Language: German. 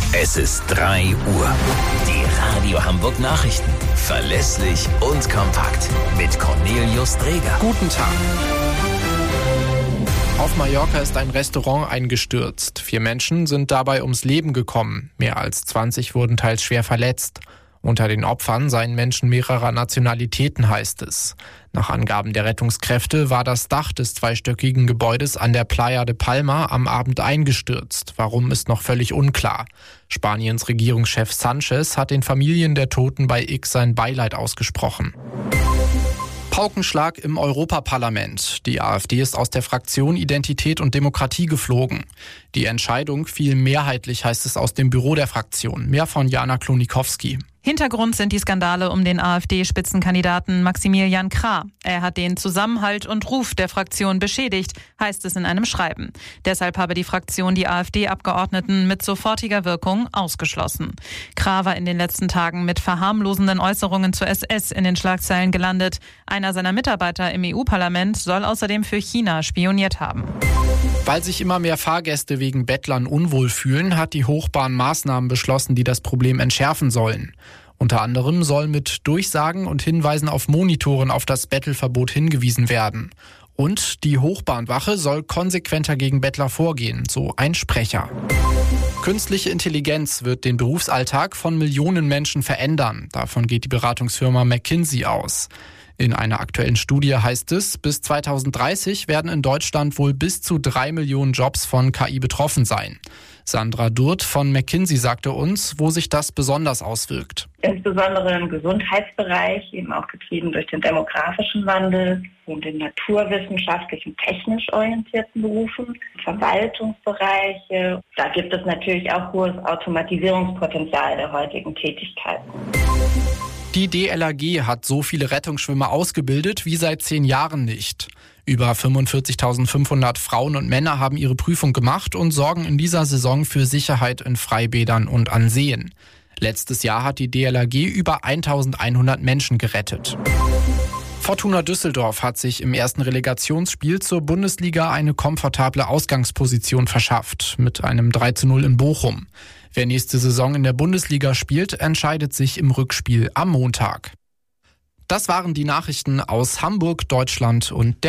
Es ist 3 Uhr. Die Radio Hamburg Nachrichten. Verlässlich und kompakt. Mit Cornelius Dreger. Guten Tag. Auf Mallorca ist ein Restaurant eingestürzt. 4 Menschen sind dabei ums Leben gekommen. Mehr als 20 wurden teils schwer verletzt. Unter den Opfern seien Menschen mehrerer Nationalitäten, heißt es. Nach Angaben der Rettungskräfte war das Dach des 2-stöckigen Gebäudes an der Playa de Palma am Abend eingestürzt. Warum, ist noch völlig unklar. Spaniens Regierungschef Sánchez hat den Familien der Toten bei X sein Beileid ausgesprochen. Paukenschlag im Europaparlament. Die AfD ist aus der Fraktion Identität und Demokratie geflogen. Die Entscheidung fiel mehrheitlich, heißt es aus dem Büro der Fraktion. Mehr von Jana Klonikowski. Hintergrund sind die Skandale um den AfD-Spitzenkandidaten Maximilian Krah. Er hat den Zusammenhalt und Ruf der Fraktion beschädigt, heißt es in einem Schreiben. Deshalb habe die Fraktion die AfD-Abgeordneten mit sofortiger Wirkung ausgeschlossen. Krah war in den letzten Tagen mit verharmlosenden Äußerungen zur SS in den Schlagzeilen gelandet. Einer seiner Mitarbeiter im EU-Parlament soll außerdem für China spioniert haben. Weil sich immer mehr Fahrgäste wegen Bettlern unwohl fühlen, hat die Hochbahn Maßnahmen beschlossen, die das Problem entschärfen sollen. Unter anderem soll mit Durchsagen und Hinweisen auf Monitoren auf das Bettelverbot hingewiesen werden. Und die Hochbahnwache soll konsequenter gegen Bettler vorgehen, so ein Sprecher. Künstliche Intelligenz wird den Berufsalltag von Millionen Menschen verändern. Davon geht die Beratungsfirma McKinsey aus. In einer aktuellen Studie heißt es, bis 2030 werden in Deutschland wohl bis zu 3 Millionen Jobs von KI betroffen sein. Sandra Durth von McKinsey sagte uns, wo sich das besonders auswirkt. Insbesondere im Gesundheitsbereich, eben auch getrieben durch den demografischen Wandel und in naturwissenschaftlichen, technisch orientierten Berufen, Verwaltungsbereiche. Da gibt es natürlich auch hohes Automatisierungspotenzial der heutigen Tätigkeiten. Die DLRG hat so viele Rettungsschwimmer ausgebildet wie seit 10 Jahren nicht. Über 45.500 Frauen und Männer haben ihre Prüfung gemacht und sorgen in dieser Saison für Sicherheit in Freibädern und an Seen. Letztes Jahr hat die DLRG über 1.100 Menschen gerettet. Fortuna Düsseldorf hat sich im ersten Relegationsspiel zur Bundesliga eine komfortable Ausgangsposition verschafft, mit einem 3:0 in Bochum. Wer nächste Saison in der Bundesliga spielt, entscheidet sich im Rückspiel am Montag. Das waren die Nachrichten aus Hamburg, Deutschland und der